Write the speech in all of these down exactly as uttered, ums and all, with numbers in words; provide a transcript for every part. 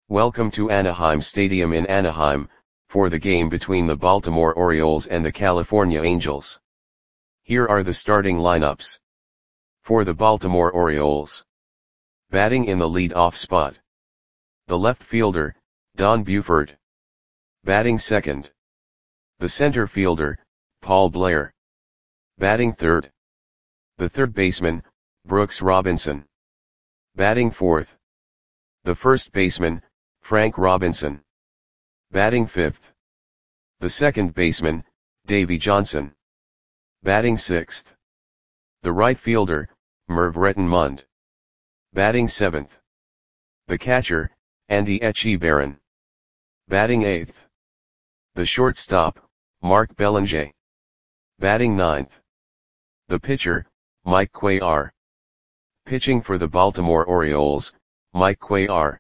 Welcome to Anaheim Stadium in Anaheim, for the game between the Baltimore Orioles and the California Angels. Here are the starting lineups. For the Baltimore Orioles. Batting in the lead-off spot. The left fielder, Don Buford. Batting second. The center fielder, Paul Blair. Batting third. The third baseman, Brooks Robinson. Batting fourth. The first baseman, Frank Robinson. Batting fifth. The second baseman, Davey Johnson. Batting sixth. The right fielder, Merv Rettenmund. Batting seventh. The catcher, Andy Etchebarren. Batting eighth. The shortstop, Mark Belanger. Batting ninth. The pitcher, Mike Cuellar. Pitching for the Baltimore Orioles, Mike Cuellar.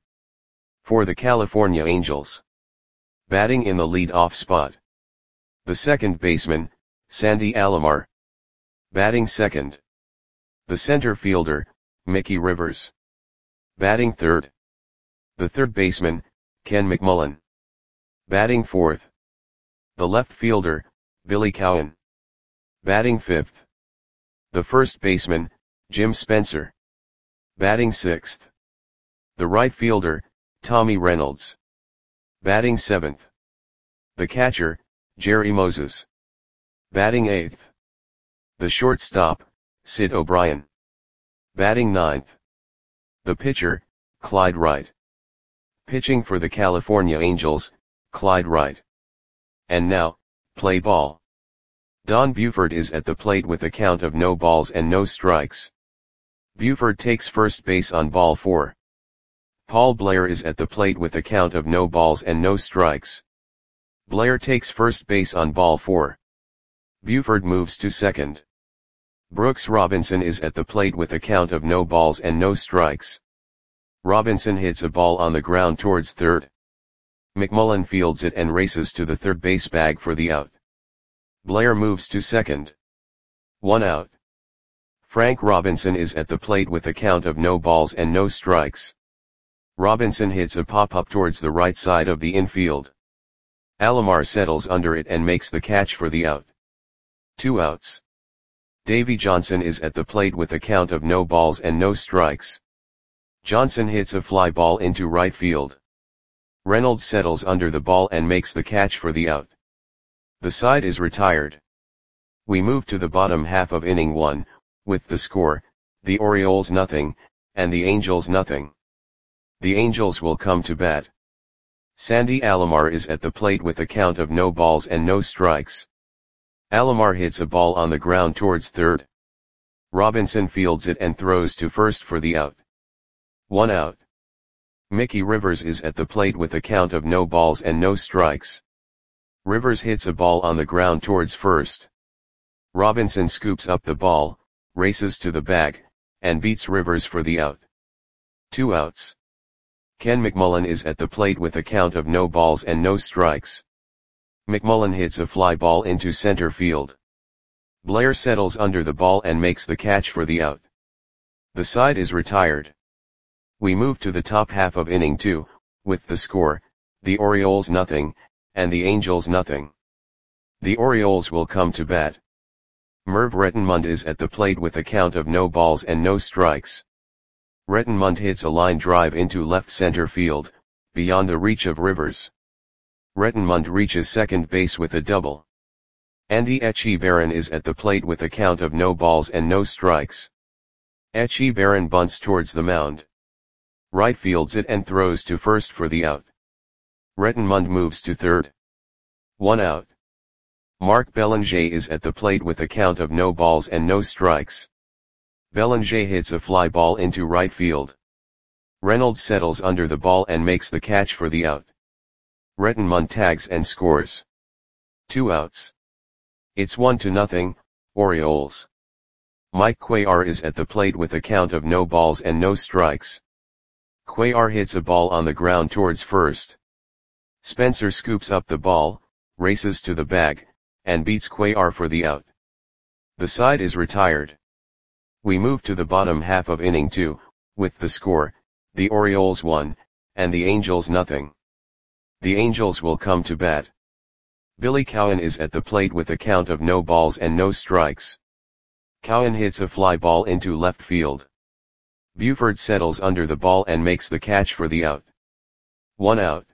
For the California Angels. Batting in the lead-off spot. The second baseman, Sandy Alomar. Batting second. The center fielder, Mickey Rivers. Batting third. The third baseman, Ken McMullen. Batting fourth. The left fielder, Billy Cowan. Batting fifth. The first baseman, Jim Spencer. Batting sixth. The right fielder, Tommy Reynolds. Batting seventh. The catcher, Jerry Moses. Batting eighth. The shortstop, Sid O'Brien. Batting ninth. The pitcher, Clyde Wright. Pitching for the California Angels, Clyde Wright. And now, play ball. Don Buford is at the plate with a count of no balls and no strikes. Buford takes first base on ball four. Paul Blair is at the plate with a count of no balls and no strikes. Blair takes first base on ball four. Buford moves to second. Brooks Robinson is at the plate with a count of no balls and no strikes. Robinson hits a ball on the ground towards third. McMullen fields it and races to the third base bag for the out. Blair moves to second. One out. Frank Robinson is at the plate with a count of no balls and no strikes. Robinson hits a pop-up towards the right side of the infield. Alomar settles under it and makes the catch for the out. Two outs. Davey Johnson is at the plate with a count of no balls and no strikes. Johnson hits a fly ball into right field. Reynolds settles under the ball and makes the catch for the out. The side is retired. We move to the bottom half of inning one, with the score, the Orioles nothing, and the Angels nothing. The Angels will come to bat. Sandy Alomar is at the plate with a count of no balls and no strikes. Alomar hits a ball on the ground towards third. Robinson fields it and throws to first for the out. One out. Mickey Rivers is at the plate with a count of no balls and no strikes. Rivers hits a ball on the ground towards first. Robinson scoops up the ball, races to the bag, and beats Rivers for the out. Two outs. Ken McMullen is at the plate with a count of no balls and no strikes. McMullen hits a fly ball into center field. Blair settles under the ball and makes the catch for the out. The side is retired. We move to the top half of inning two, with the score, the Orioles nothing, and the Angels nothing. The Orioles will come to bat. Merv Rettenmund is at the plate with a count of no balls and no strikes. Rettenmund hits a line drive into left center field, beyond the reach of Rivers. Rettenmund reaches second base with a double. Andy Etchebarren is at the plate with a count of no balls and no strikes. Etchebarren bunts towards the mound. Wright fields it and throws to first for the out. Rettenmund moves to third. One out. Mark Belanger is at the plate with a count of no balls and no strikes. Belanger hits a fly ball into right field. Reynolds settles under the ball and makes the catch for the out. Rettenmund tags and scores. Two outs. It's one to nothing, Orioles. Mike Cuellar is at the plate with a count of no balls and no strikes. Cuellar hits a ball on the ground towards first. Spencer scoops up the ball, races to the bag, and beats Cuellar for the out. The side is retired. We move to the bottom half of inning two, with the score, the Orioles one, and the Angels nothing. The Angels will come to bat. Billy Cowan is at the plate with a count of no balls and no strikes. Cowan hits a fly ball into left field. Buford settles under the ball and makes the catch for the out. One out.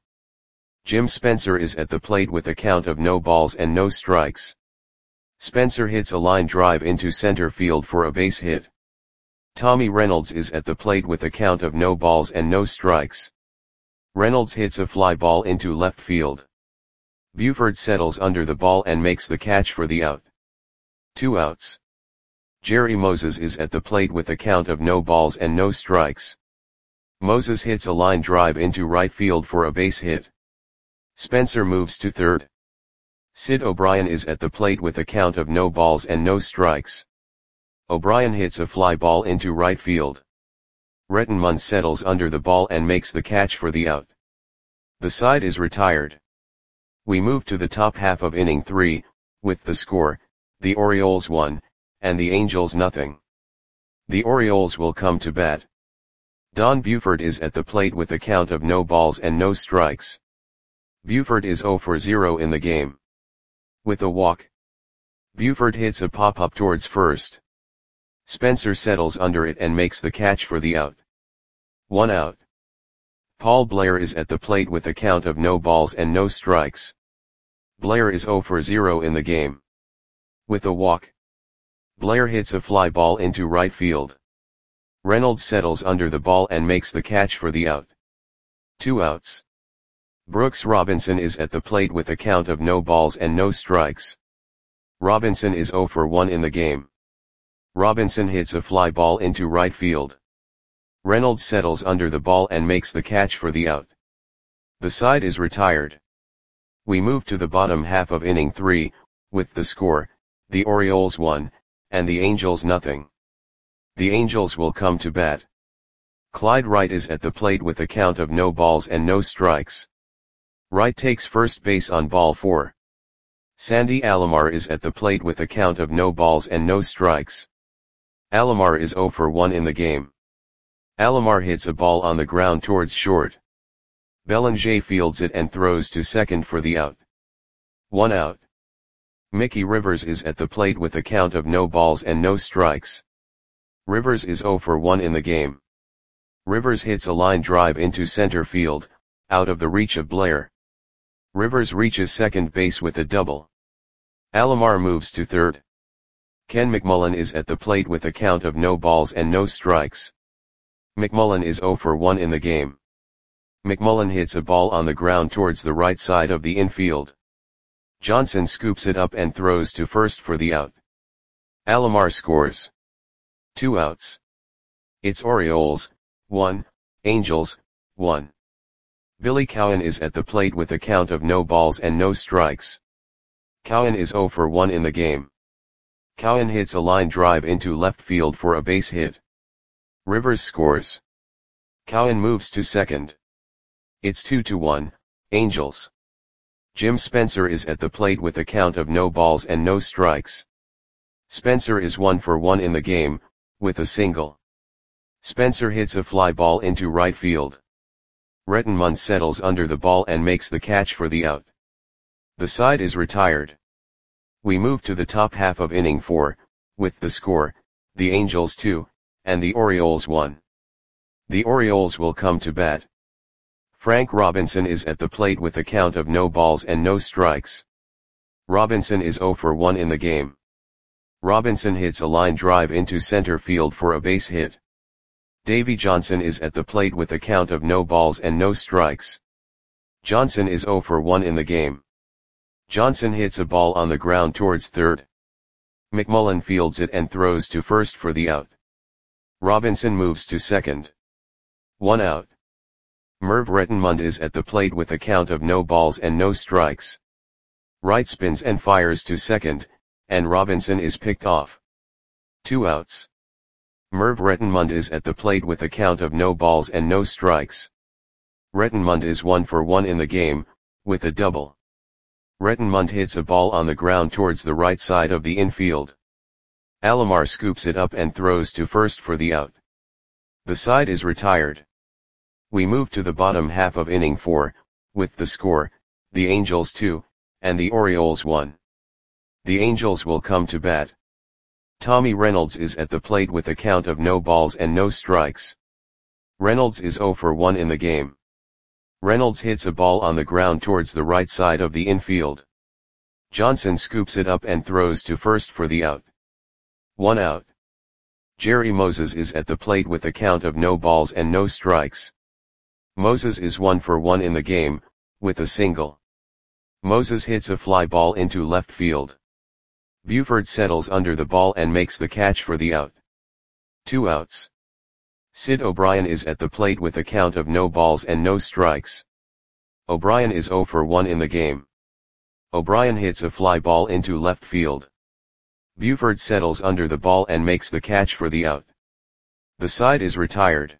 Jim Spencer is at the plate with a count of no balls and no strikes. Spencer hits a line drive into center field for a base hit. Tommy Reynolds is at the plate with a count of no balls and no strikes. Reynolds hits a fly ball into left field. Buford settles under the ball and makes the catch for the out. Two outs. Jerry Moses is at the plate with a count of no balls and no strikes. Moses hits a line drive into right field for a base hit. Spencer moves to third. Sid O'Brien is at the plate with a count of no balls and no strikes. O'Brien hits a fly ball into right field. Rettenmund settles under the ball and makes the catch for the out. The side is retired. We move to the top half of inning three, with the score, the Orioles one, and the Angels nothing. The Orioles will come to bat. Don Buford is at the plate with a count of no balls and no strikes. Buford is zero for zero in the game. With a walk, Buford hits a pop-up towards first. Spencer settles under it and makes the catch for the out. One out. Paul Blair is at the plate with a count of no balls and no strikes. Blair is zero for zero in the game. With a walk, Blair hits a fly ball into right field. Reynolds settles under the ball and makes the catch for the out. Two outs. Brooks Robinson is at the plate with a count of no balls and no strikes. Robinson is zero for one in the game. Robinson hits a fly ball into right field. Reynolds settles under the ball and makes the catch for the out. The side is retired. We move to the bottom half of inning three, with the score, the Orioles one, and the Angels nothing. The Angels will come to bat. Clyde Wright is at the plate with a count of no balls and no strikes. Wright takes first base on ball four. Sandy Alomar is at the plate with a count of no balls and no strikes. Alomar is zero for one in the game. Alomar hits a ball on the ground towards short. Bellinger fields it and throws to second for the out. One out. Mickey Rivers is at the plate with a count of no balls and no strikes. Rivers is zero for one in the game. Rivers hits a line drive into center field, out of the reach of Blair. Rivers reaches second base with a double. Alomar moves to third. Ken McMullen is at the plate with a count of no balls and no strikes. McMullen is zero for one in the game. McMullen hits a ball on the ground towards the right side of the infield. Johnson scoops it up and throws to first for the out. Alomar scores. Two outs. It's Orioles, one, Angels, one. Billy Cowan is at the plate with a count of no balls and no strikes. Cowan is zero for one in the game. Cowan hits a line drive into left field for a base hit. Rivers scores. Cowan moves to second. It's two to one, Angels. Jim Spencer is at the plate with a count of no balls and no strikes. Spencer is one for one in the game, with a single. Spencer hits a fly ball into right field. Rettenmund settles under the ball and makes the catch for the out. The side is retired. We move to the top half of inning four, with the score, the Angels two, and the Orioles one. The Orioles will come to bat. Frank Robinson is at the plate with a count of no balls and no strikes. Robinson is zero for one in the game. Robinson hits a line drive into center field for a base hit. Davy Johnson is at the plate with a count of no balls and no strikes. Johnson is zero for one in the game. Johnson hits a ball on the ground towards third. McMullen fields it and throws to first for the out. Robinson moves to second. One out. Merv Rettenmund is at the plate with a count of no balls and no strikes. Wright spins and fires to second, and Robinson is picked off. Two outs. Merv Rettenmund is at the plate with a count of no balls and no strikes. Rettenmund is one for one in the game, with a double. Rettenmund hits a ball on the ground towards the right side of the infield. Alomar scoops it up and throws to first for the out. The side is retired. We move to the bottom half of inning four, with the score, the Angels two, and the Orioles one. The Angels will come to bat. Tommy Reynolds is at the plate with a count of no balls and no strikes. Reynolds is zero for one in the game. Reynolds hits a ball on the ground towards the right side of the infield. Johnson scoops it up and throws to first for the out. One out. Jerry Moses is at the plate with a count of no balls and no strikes. Moses is one for one in the game, with a single. Moses hits a fly ball into left field. Buford settles under the ball and makes the catch for the out. Two outs. Sid O'Brien is at the plate with a count of no balls and no strikes. O'Brien is zero for one in the game. O'Brien hits a fly ball into left field. Buford settles under the ball and makes the catch for the out. The side is retired.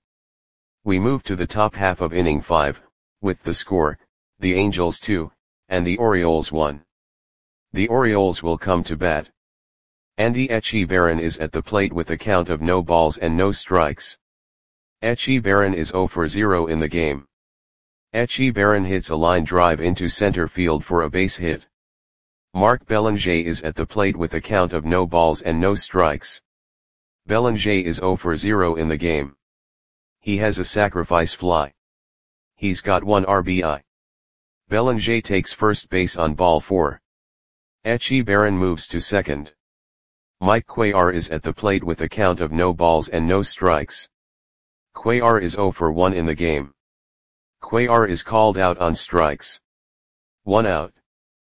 We move to the top half of inning five, with the score, the Angels two, and the Orioles one. The Orioles will come to bat. Andy Etchebarren is at the plate with a count of no balls and no strikes. Etchebarren is zero for zero in the game. Etchebarren hits a line drive into center field for a base hit. Mark Belanger is at the plate with a count of no balls and no strikes. Belanger is zero for zero in the game. He has a sacrifice fly. He's got one R B I. Belanger takes first base on ball four. Etchebarren moves to second. Mike Cuellar is at the plate with a count of no balls and no strikes. Cuellar is zero for one in the game. Cuellar is called out on strikes. One out.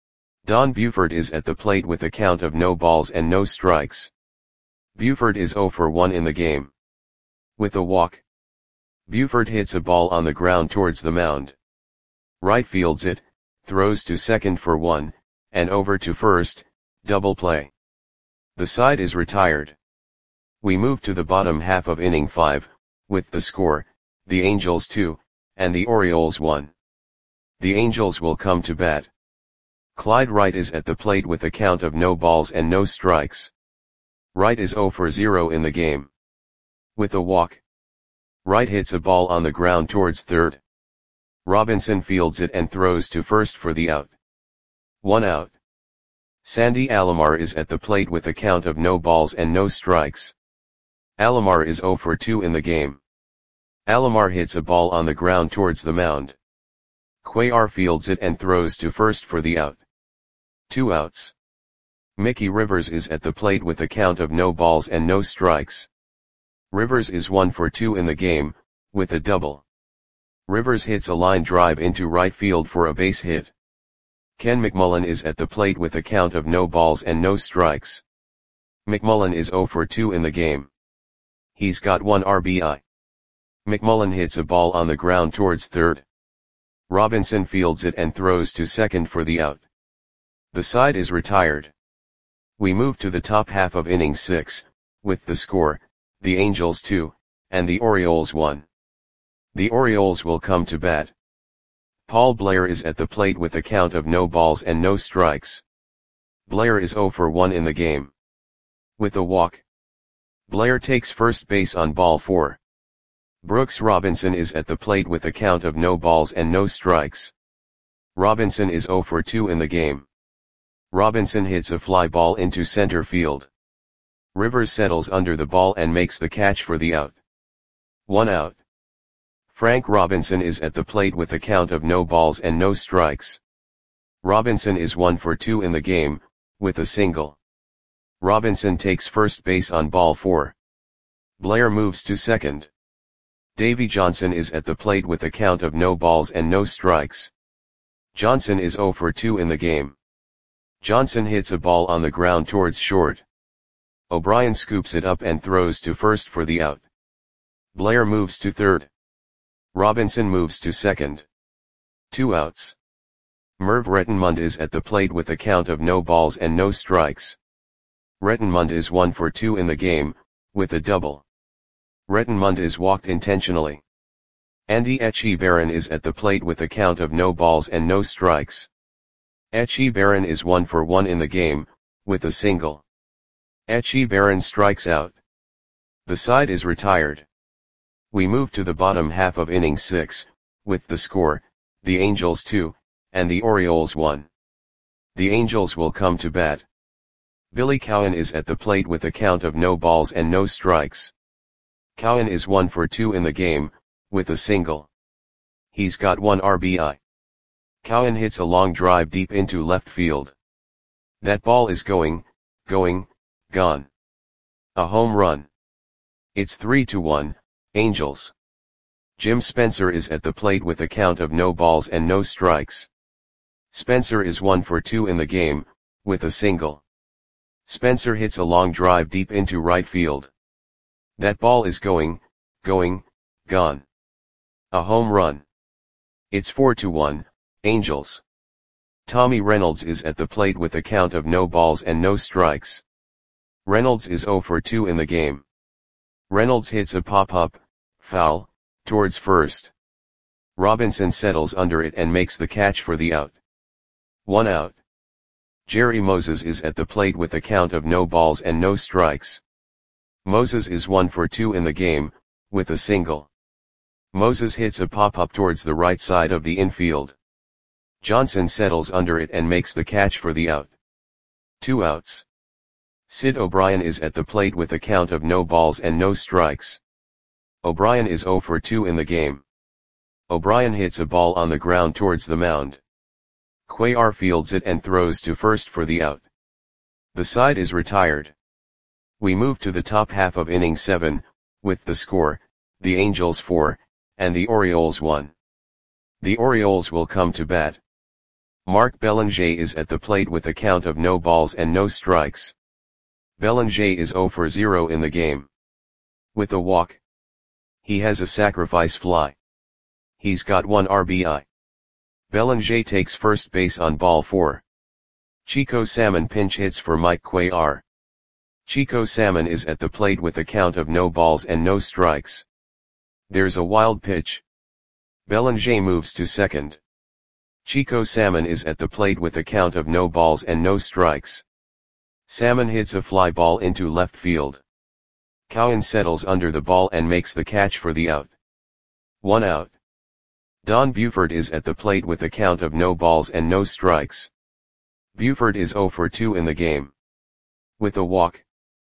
Don Buford is at the plate with a count of no balls and no strikes. Buford is zero for one in the game. With a walk. Buford hits a ball on the ground towards the mound. Right fields it, throws to second for one, and over to first, double play. The side is retired. We move to the bottom half of inning five, with the score, the Angels two, and the Orioles one. The Angels will come to bat. Clyde Wright is at the plate with a count of no balls and no strikes. Wright is zero for zero in the game. With a walk. Wright hits a ball on the ground towards third. Robinson fields it and throws to first for the out. One out. Sandy Alomar is at the plate with a count of no balls and no strikes. Alomar is zero for two in the game. Alomar hits a ball on the ground towards the mound. Cuellar fields it and throws to first for the out. Two outs. Mickey Rivers is at the plate with a count of no balls and no strikes. Rivers is one for two in the game, with a double. Rivers hits a line drive into right field for a base hit. Ken McMullen is at the plate with a count of no balls and no strikes. McMullen is zero for two in the game. He's got one R B I. McMullen hits a ball on the ground towards third. Robinson fields it and throws to second for the out. The side is retired. We move to the top half of inning six, with the score, the Angels two, and the Orioles one. The Orioles will come to bat. Paul Blair is at the plate with a count of no balls and no strikes. Blair is zero for one in the game. With a walk. Blair takes first base on ball four. Brooks Robinson is at the plate with a count of no balls and no strikes. Robinson is zero for two in the game. Robinson hits a fly ball into center field. Rivers settles under the ball and makes the catch for the out. One out. Frank Robinson is at the plate with a count of no balls and no strikes. Robinson is one for two in the game, with a single. Robinson takes first base on ball four. Blair moves to second. Davy Johnson is at the plate with a count of no balls and no strikes. Johnson is zero for two in the game. Johnson hits a ball on the ground towards short. O'Brien scoops it up and throws to first for the out. Blair moves to third. Robinson moves to second. Two outs. Merv Rettenmund is at the plate with a count of no balls and no strikes. Rettenmund is one for two in the game, with a double. Rettenmund is walked intentionally. Andy Etchebarren is at the plate with a count of no balls and no strikes. Etchebarren is one for one in the game, with a single. Etchebarren strikes out. The side is retired. We move to the bottom half of inning six, with the score, the Angels two, and the Orioles one. The Angels will come to bat. Billy Cowan is at the plate with a count of no balls and no strikes. Cowan is one for two in the game, with a single. He's got one R B I. Cowan hits a long drive deep into left field. That ball is going, going, gone. A home run. It's three to one, Angels. Jim Spencer is at the plate with a count of no balls and no strikes. Spencer is one for two in the game, with a single. Spencer hits a long drive deep into right field. That ball is going, going, gone. A home run. It's four to one, Angels. Tommy Reynolds is at the plate with a count of no balls and no strikes. Reynolds is zero for two in the game. Reynolds hits a pop-up, foul, towards first. Robinson settles under it and makes the catch for the out. One out. Jerry Moses is at the plate with a count of no balls and no strikes. Moses is one for two in the game, with a single. Moses hits a pop-up towards the right side of the infield. Johnson settles under it and makes the catch for the out. Two outs. Sid O'Brien is at the plate with a count of no balls and no strikes. O'Brien is zero for two in the game. O'Brien hits a ball on the ground towards the mound. Cuellar fields it and throws to first for the out. The side is retired. We move to the top half of inning seven, with the score, the Angels four, and the Orioles one. The Orioles will come to bat. Mark Belanger is at the plate with a count of no balls and no strikes. Belanger is zero for zero in the game. With a walk. He has a sacrifice fly. He's got one R B I. Belanger takes first base on ball four. Chico Salmon pinch hits for Mike Cuellar. Chico Salmon is at the plate with a count of no balls and no strikes. There's a wild pitch. Belanger moves to second. Chico Salmon is at the plate with a count of no balls and no strikes. Salmon hits a fly ball into left field. Cowan settles under the ball and makes the catch for the out. One out. Don Buford is at the plate with a count of no balls and no strikes. Buford is zero for two in the game. With a walk.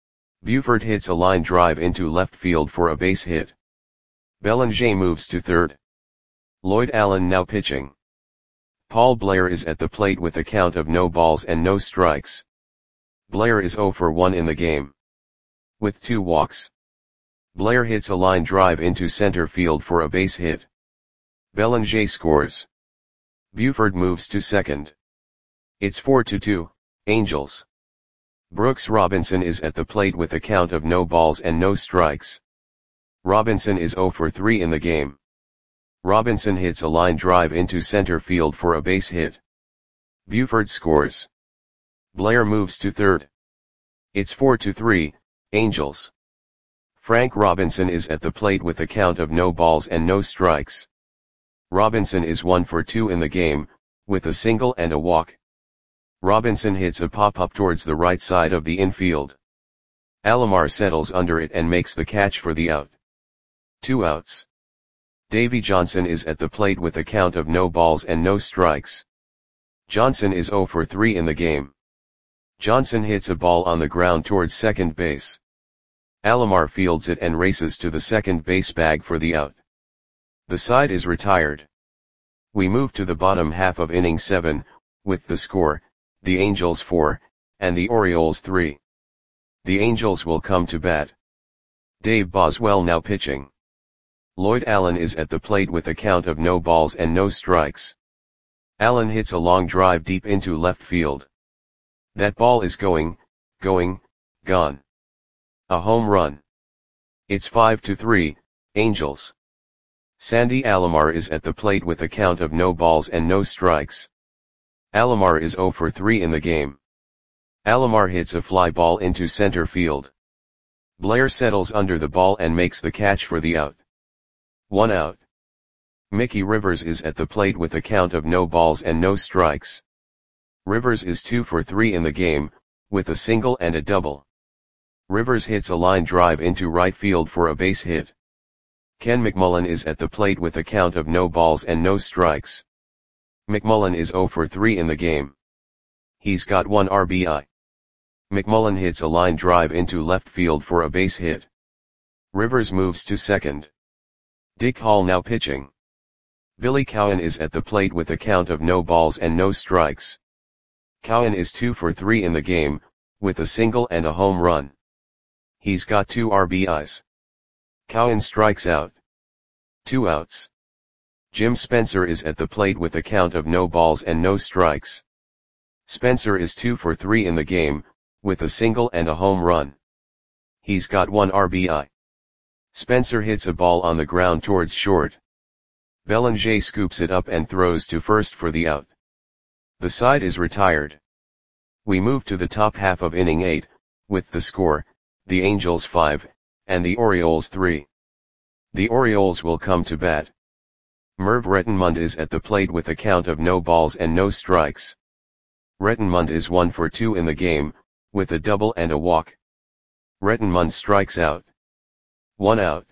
Buford hits a line drive into left field for a base hit. Belanger moves to third. Lloyd Allen now pitching. Paul Blair is at the plate with a count of no balls and no strikes. Blair is zero for one in the game. With two walks. Blair hits a line drive into center field for a base hit. Belanger scores. Buford moves to second. It's four to two, Angels. Brooks Robinson is at the plate with a count of no balls and no strikes. Robinson is zero for three in the game. Robinson hits a line drive into center field for a base hit. Buford scores. Blair moves to third. It's four to three, Angels. Frank Robinson is at the plate with a count of no balls and no strikes. Robinson is one for two in the game, with a single and a walk. Robinson hits a pop-up towards the right side of the infield. Alomar settles under it and makes the catch for the out. Two outs. Davy Johnson is at the plate with a count of no balls and no strikes. Johnson is zero for three in the game. Johnson hits a ball on the ground towards second base. Alomar fields it and races to the second base bag for the out. The side is retired. We move to the bottom half of inning seven, with the score, the Angels four, and the Orioles three. The Angels will come to bat. Dave Boswell now pitching. Lloyd Allen is at the plate with a count of no balls and no strikes. Allen hits a long drive deep into left field. That ball is going, going, gone. A home run. It's five to three, Angels. Sandy Alomar is at the plate with a count of no balls and no strikes. Alomar is zero for three in the game. Alomar hits a fly ball into center field. Blair settles under the ball and makes the catch for the out. One out. Mickey Rivers is at the plate with a count of no balls and no strikes. Rivers is two for three in the game, with a single and a double. Rivers hits a line drive into right field for a base hit. Ken McMullen is at the plate with a count of no balls and no strikes. McMullen is zero for three in the game. He's got one R B I. McMullen hits a line drive into left field for a base hit. Rivers moves to second. Dick Hall now pitching. Billy Cowan is at the plate with a count of no balls and no strikes. Cowan is two for three in the game, with a single and a home run. He's got two R B Is. Cowan strikes out. Two outs. Jim Spencer is at the plate with a count of no balls and no strikes. Spencer is two for three in the game, with a single and a home run. He's got one R B I. Spencer hits a ball on the ground towards short. Belanger scoops it up and throws to first for the out. The side is retired. We move to the top half of inning eight, with the score, the Angels five, and the Orioles three. The Orioles will come to bat. Merv Rettenmund is at the plate with a count of no balls and no strikes. Rettenmund is one for two in the game, with a double and a walk. Rettenmund strikes out. One out.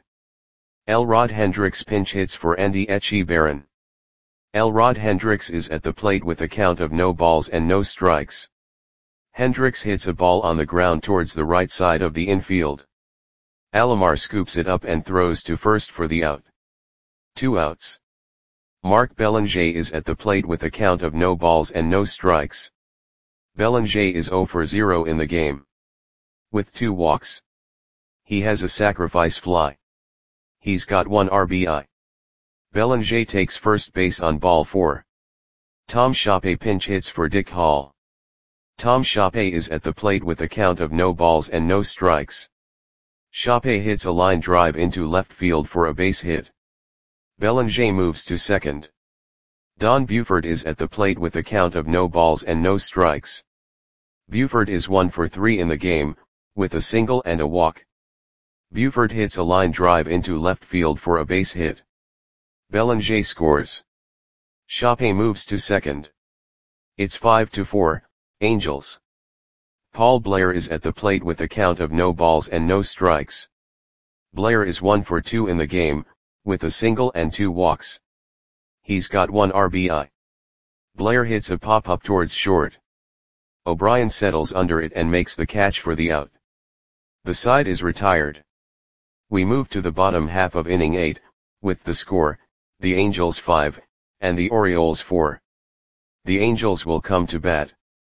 Elrod Hendricks pinch hits for Andy Etchebarren. Elrod Hendricks is at the plate with a count of no balls and no strikes. Hendricks hits a ball on the ground towards the right side of the infield. Alomar scoops it up and throws to first for the out. Two outs. Mark Belanger is at the plate with a count of no balls and no strikes. Belanger is zero for zero in the game. With two walks. He has a sacrifice fly. He's got one R B I. Belanger takes first base on ball four. Tom Shoppe pinch hits for Dick Hall. Tom Shoppe is at the plate with a count of no balls and no strikes. Shoppe hits a line drive into left field for a base hit. Belanger moves to second. Don Buford is at the plate with a count of no balls and no strikes. Buford is one for three in the game, with a single and a walk. Buford hits a line drive into left field for a base hit. Belanger scores. Shoppe moves to second. It's five to four, Angels. Paul Blair is at the plate with a count of no balls and no strikes. Blair is one for two in the game, with a single and two walks. He's got one R B I. Blair hits a pop-up towards short. O'Brien settles under it and makes the catch for the out. The side is retired. We move to the bottom half of inning eight, with the score, the Angels five, and the Orioles four. The Angels will come to bat.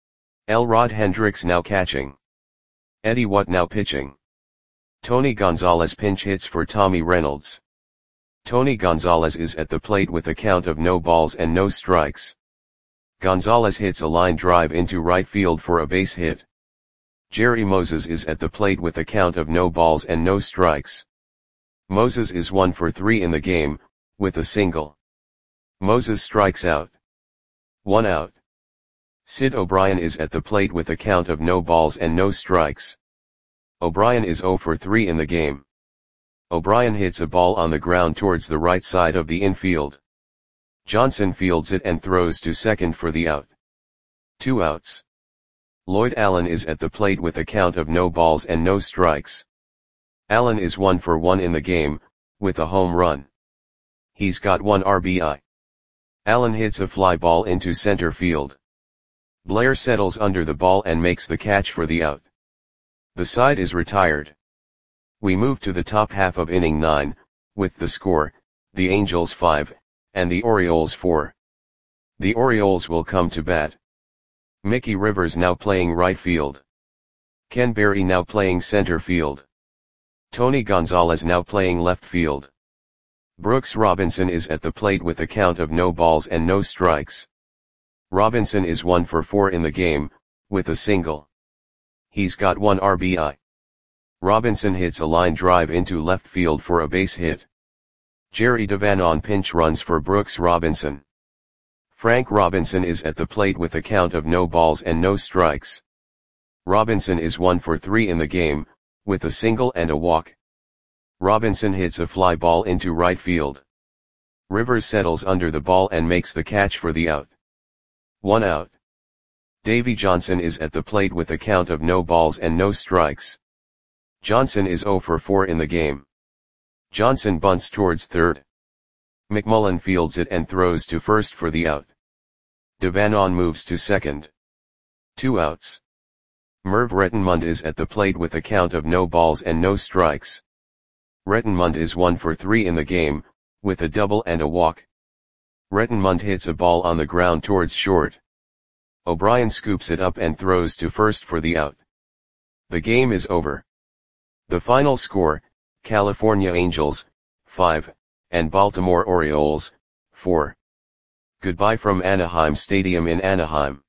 Elrod Hendricks now catching. Eddie Watt now pitching. Tony Gonzalez pinch hits for Tommy Reynolds. Tony Gonzalez is at the plate with a count of no balls and no strikes. Gonzalez hits a line drive into right field for a base hit. Jerry Moses is at the plate with a count of no balls and no strikes. Moses is one for three in the game, with a single. Moses strikes out. One out. Sid O'Brien is at the plate with a count of no balls and no strikes. O'Brien is zero for three in the game. O'Brien hits a ball on the ground towards the right side of the infield. Johnson fields it and throws to second for the out. Two outs. Lloyd Allen is at the plate with a count of no balls and no strikes. Allen is one for one in the game, with a home run. He's got one R B I. Allen hits a fly ball into center field. Blair settles under the ball and makes the catch for the out. The side is retired. We move to the top half of inning nine, with the score, the Angels five, and the Orioles four. The Orioles will come to bat. Mickey Rivers now playing right field. Ken Berry now playing center field. Tony Gonzalez now playing left field. Brooks Robinson is at the plate with a count of no balls and no strikes. Robinson is one for four in the game, with a single. He's got one R B I. Robinson hits a line drive into left field for a base hit. Jerry Devan on pinch runs for Brooks Robinson. Frank Robinson is at the plate with a count of no balls and no strikes. Robinson is one for three in the game, with a single and a walk. Robinson hits a fly ball into right field. Rivers settles under the ball and makes the catch for the out. One out. Davy Johnson is at the plate with a count of no balls and no strikes. Johnson is zero for four in the game. Johnson bunts towards third. McMullen fields it and throws to first for the out. Devanon moves to second. Two outs. Merv Rettenmund is at the plate with a count of no balls and no strikes. Rettenmund is one for three in the game, with a double and a walk. Rettenmund hits a ball on the ground towards short. O'Brien scoops it up and throws to first for the out. The game is over. The final score, California Angels, five, and Baltimore Orioles, four. Goodbye from Anaheim Stadium in Anaheim.